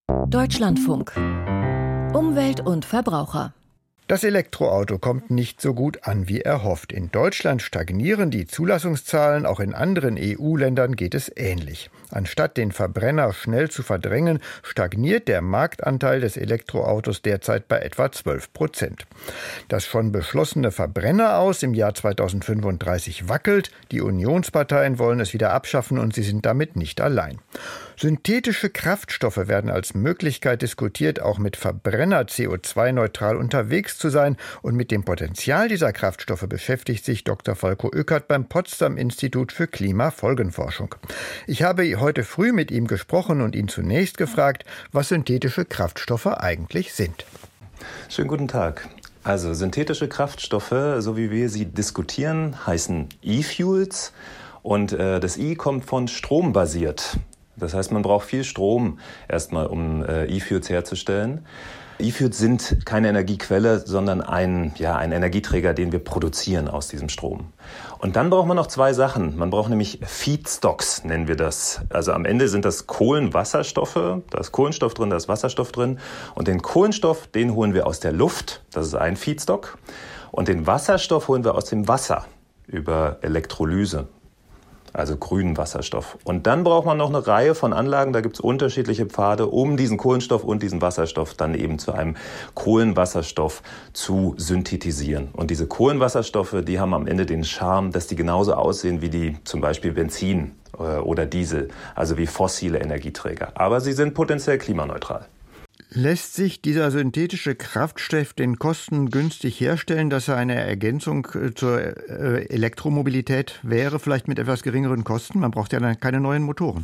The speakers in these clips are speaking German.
Deutschlandfunk. Umwelt und Verbraucher. Das Elektroauto kommt nicht so gut an, wie erhofft. In Deutschland stagnieren die Zulassungszahlen, auch in anderen EU-Ländern geht es ähnlich. Anstatt den Verbrenner schnell zu verdrängen, stagniert der Marktanteil des Elektroautos derzeit bei etwa 12%. Das schon beschlossene Verbrenner-Aus im Jahr 2035 wackelt. Die Unionsparteien wollen es wieder abschaffen und sie sind damit nicht allein. Synthetische Kraftstoffe werden als Möglichkeit diskutiert, auch mit Verbrenner CO2-neutral unterwegs zu sein. Und mit dem Potenzial dieser Kraftstoffe beschäftigt sich Dr. Falko Oeckert beim Potsdam-Institut für Klimafolgenforschung. Ich habe heute früh mit ihm gesprochen und ihn zunächst gefragt, was synthetische Kraftstoffe eigentlich sind. Schönen guten Tag. Also synthetische Kraftstoffe, so wie wir sie diskutieren, heißen E-Fuels. Und das I kommt von strombasiert. Das heißt, man braucht viel Strom erstmal, um E-Fuels herzustellen. E-Fuels sind keine Energiequelle, sondern ein Energieträger, den wir produzieren aus diesem Strom. Und dann braucht man noch zwei Sachen. Man braucht nämlich Feedstocks, nennen wir das. Also am Ende sind das Kohlenwasserstoffe. Da ist Kohlenstoff drin, da ist Wasserstoff drin. Und den Kohlenstoff, den holen wir aus der Luft. Das ist ein Feedstock. Und den Wasserstoff holen wir aus dem Wasser über Elektrolyse. Also grünen Wasserstoff. Und dann braucht man noch eine Reihe von Anlagen, da gibt es unterschiedliche Pfade, um diesen Kohlenstoff und diesen Wasserstoff dann eben zu einem Kohlenwasserstoff zu synthetisieren. Und diese Kohlenwasserstoffe, die haben am Ende den Charme, dass die genauso aussehen wie die zum Beispiel Benzin oder Diesel, also wie fossile Energieträger. Aber sie sind potenziell klimaneutral. Lässt sich dieser synthetische Kraftstoff den Kosten günstig herstellen, dass er eine Ergänzung zur Elektromobilität wäre, vielleicht mit etwas geringeren Kosten? Man braucht ja dann keine neuen Motoren.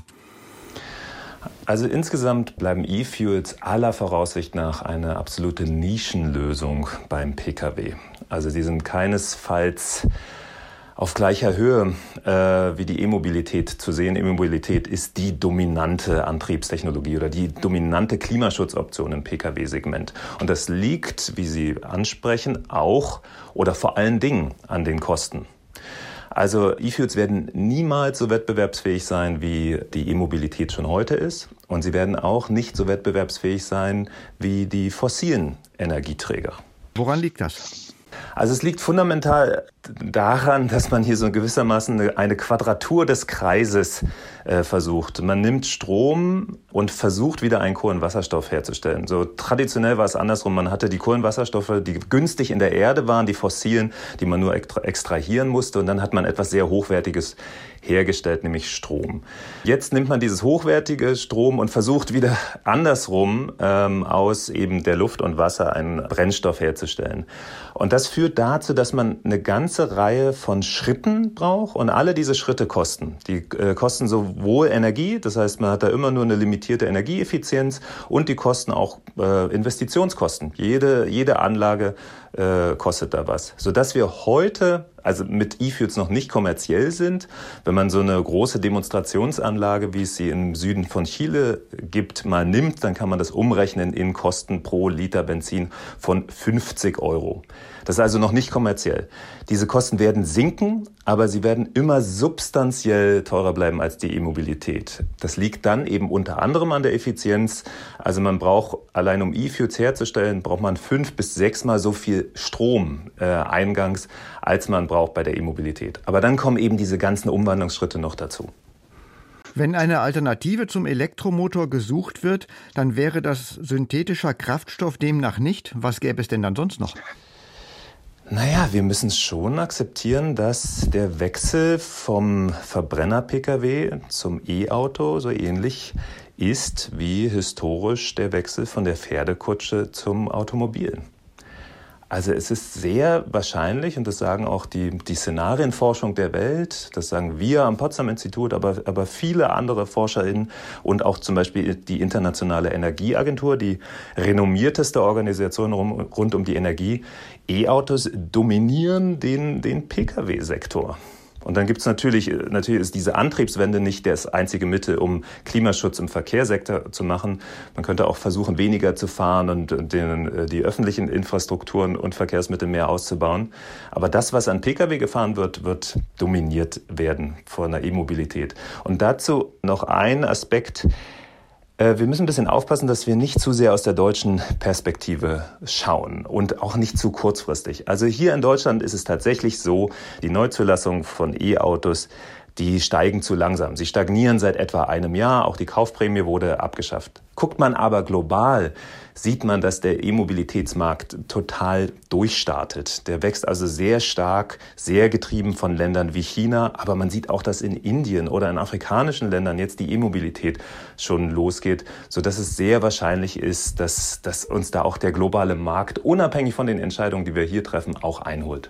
Also insgesamt bleiben E-Fuels aller Voraussicht nach eine absolute Nischenlösung beim Pkw. Also die sind keinesfalls auf gleicher Höhe wie die E-Mobilität zu sehen. E-Mobilität ist die dominante Antriebstechnologie oder die dominante Klimaschutzoption im Pkw-Segment. Und das liegt, wie Sie ansprechen, auch oder vor allen Dingen an den Kosten. Also E-Fuels werden niemals so wettbewerbsfähig sein, wie die E-Mobilität schon heute ist. Und sie werden auch nicht so wettbewerbsfähig sein wie die fossilen Energieträger. Woran liegt das? Also es liegt fundamental daran, dass man hier so gewissermaßen eine Quadratur des Kreises versucht. Man nimmt Strom und versucht wieder einen Kohlenwasserstoff herzustellen. So traditionell war es andersrum. Man hatte die Kohlenwasserstoffe, die günstig in der Erde waren, die fossilen, die man nur extrahieren musste. Und dann hat man etwas sehr Hochwertiges hergestellt, nämlich Strom. Jetzt nimmt man dieses hochwertige Strom und versucht wieder andersrum aus eben der Luft und Wasser einen Brennstoff herzustellen. Und das führt dazu, dass man eine ganze Reihe von Schritten braucht und alle diese Schritte kosten. Die kosten sowohl Energie, das heißt, man hat da immer nur eine limitierte Energieeffizienz und die kosten auch Investitionskosten. Jede Anlage kostet da was. Sodass wir heute, also mit E-Fuels noch nicht kommerziell sind, wenn man so eine große Demonstrationsanlage, wie es sie im Süden von Chile gibt, mal nimmt, dann kann man das umrechnen in Kosten pro Liter Benzin von 50 €. Das ist also noch nicht kommerziell. Diese Kosten werden sinken, aber sie werden immer substanziell teurer bleiben als die E-Mobilität. Das liegt dann eben unter anderem an der Effizienz. Also man braucht, allein um E-Fuels herzustellen, braucht man 5 bis 6 Mal so viel Strom eingangs, als man braucht bei der E-Mobilität. Aber dann kommen eben diese ganzen Umwandlungsschritte noch dazu. Wenn eine Alternative zum Elektromotor gesucht wird, dann wäre das synthetischer Kraftstoff demnach nicht. Was gäbe es denn dann sonst noch? Naja, wir müssen schon akzeptieren, dass der Wechsel vom Verbrenner-Pkw zum E-Auto so ähnlich ist wie historisch der Wechsel von der Pferdekutsche zum Automobil. Also es ist sehr wahrscheinlich, und das sagen auch die Szenarienforschung der Welt, das sagen wir am Potsdam-Institut, aber viele andere ForscherInnen und auch zum Beispiel die Internationale Energieagentur, die renommierteste Organisation rund um die Energie, E-Autos dominieren den Pkw-Sektor. Und dann gibt es natürlich ist diese Antriebswende nicht das einzige Mittel, um Klimaschutz im Verkehrssektor zu machen. Man könnte auch versuchen, weniger zu fahren und die öffentlichen Infrastrukturen und Verkehrsmittel mehr auszubauen. Aber das, was an Pkw gefahren wird dominiert werden von der E-Mobilität. Und dazu noch ein Aspekt. Wir müssen ein bisschen aufpassen, dass wir nicht zu sehr aus der deutschen Perspektive schauen und auch nicht zu kurzfristig. Also hier in Deutschland ist es tatsächlich so, die Neuzulassung von E-Autos, die steigen zu langsam. Sie stagnieren seit etwa einem Jahr. Auch die Kaufprämie wurde abgeschafft. Guckt man aber global, sieht man, dass der E-Mobilitätsmarkt total durchstartet. Der wächst also sehr stark, sehr getrieben von Ländern wie China. Aber man sieht auch, dass in Indien oder in afrikanischen Ländern jetzt die E-Mobilität schon losgeht, sodass es sehr wahrscheinlich ist, dass uns da auch der globale Markt, unabhängig von den Entscheidungen, die wir hier treffen, auch einholt.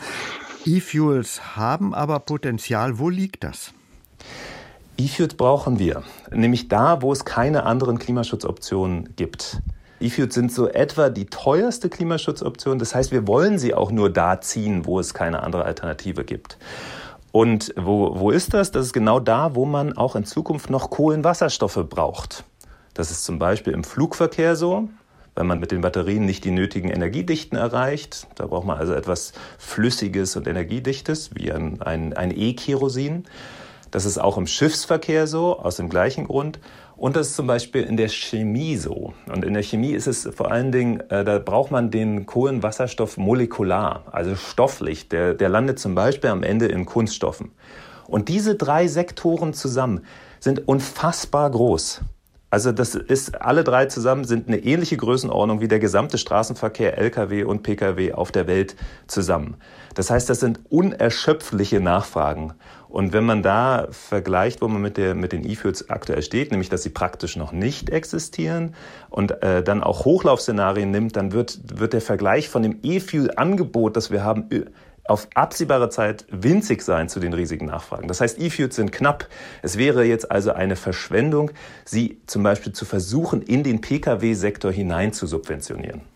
E-Fuels haben aber Potenzial. Wo liegt das? E-Fuels brauchen wir, nämlich da, wo es keine anderen Klimaschutzoptionen gibt. E-Fuels sind so etwa die teuerste Klimaschutzoption. Das heißt, wir wollen sie auch nur da ziehen, wo es keine andere Alternative gibt. Und wo ist das? Das ist genau da, wo man auch in Zukunft noch Kohlenwasserstoffe braucht. Das ist zum Beispiel im Flugverkehr so. Wenn man mit den Batterien nicht die nötigen Energiedichten erreicht. Da braucht man also etwas Flüssiges und Energiedichtes, wie ein E-Kerosin. Das ist auch im Schiffsverkehr so, aus dem gleichen Grund. Und das ist zum Beispiel in der Chemie so. Und in der Chemie ist es vor allen Dingen, da braucht man den Kohlenwasserstoff molekular, also stofflich. Der landet zum Beispiel am Ende in Kunststoffen. Und diese 3 Sektoren zusammen sind unfassbar groß. Also alle 3 zusammen sind eine ähnliche Größenordnung wie der gesamte Straßenverkehr, Lkw und Pkw auf der Welt zusammen. Das heißt, das sind unerschöpfliche Nachfragen. Und wenn man da vergleicht, wo man mit den E-Fuels aktuell steht, nämlich dass sie praktisch noch nicht existieren und dann auch Hochlaufszenarien nimmt, dann wird der Vergleich von dem E-Fuel-Angebot, das wir haben, auf absehbare Zeit winzig sein zu den riesigen Nachfragen. Das heißt, E-Fuels sind knapp. Es wäre jetzt also eine Verschwendung, sie zum Beispiel zu versuchen, in den Pkw-Sektor hinein zu subventionieren.